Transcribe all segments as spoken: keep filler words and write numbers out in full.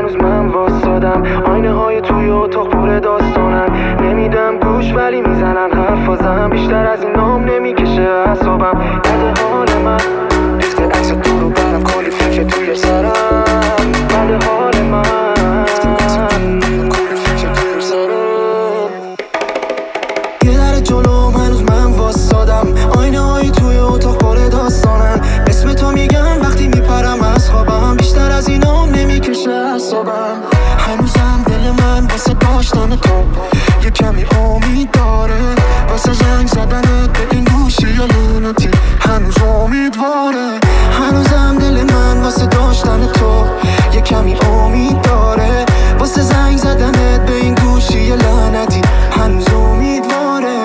هنوز من واسادم، آینه های توی اتاق پر داستانن. نمیدم گوش ولی میزنن حرفازم، بیشتر از این نام نمیکشه اعصابم. بده حال من ریخت عکس تو رو برم، کلی فکر توی سرم. بده حال من کلی فکر توی سرم. یه در جلوم هنوز من واسادم، آینه های توی اتاق پر داستانن. اسم تو میگم وقتی میپرم از خوابم، بیشتر از این نام نمیکشه اعصابم. هنوزم دل من واسه داشتن تو یه کمی امید داره، واسه زنگ زدنت به این گوشی یا لعنتی هنوز امیدواره. هنوزم دل من واسه داشتن تو یه کمی امید داره، واسه زنگ زدنت به این گوشی یا لعنتی هنوز امیدواره.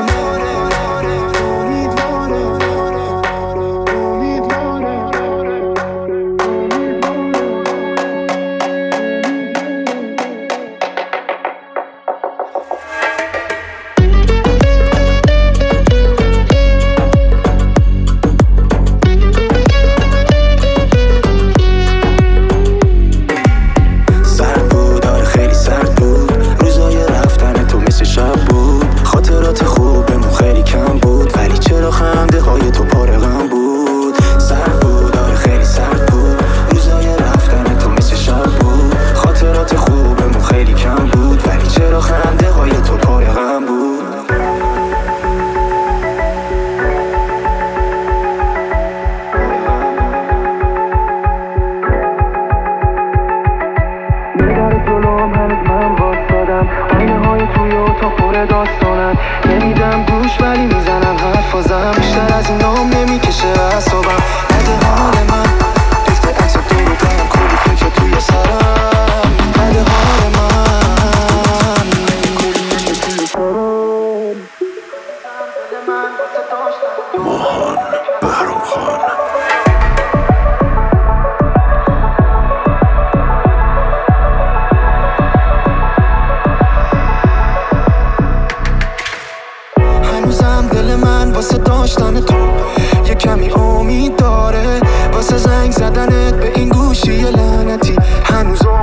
داستانم نمیدم گوش ولی میزنم حرفازم، بیشتر از این نام نمیکشه اعصابم. بده حال من ریخت عکس تو رو برم، کلی فکر توی سرم. بده حال من کلی فکر توی سرم. ماهان بهرام خان. هنوزم دل من واسه داشتن تو یه کمی امید داره، واسه زنگ زدنت به این گوشی لعنتی هنوز